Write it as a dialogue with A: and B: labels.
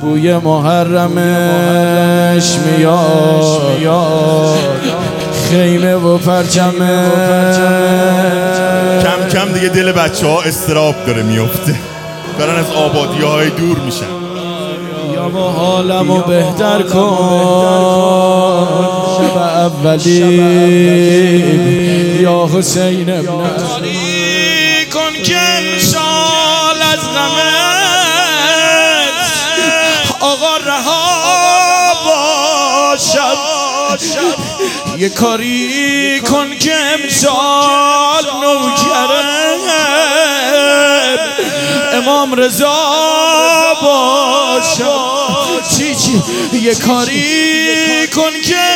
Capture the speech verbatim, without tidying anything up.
A: بوی محرمش میاد، خیمه و پرچمه.
B: کم کم دیگه دل بچه ها استراب داره میفته، دارن از آبادی های دور میشن.
A: یا با حالمو بهتر کن شب اولی یا حسین ابن علی کن که امسال از غمت آقا رها باشد. یه کاری کن که امسال نوکرت امام رضا باشد. چی چی یه کاری کن که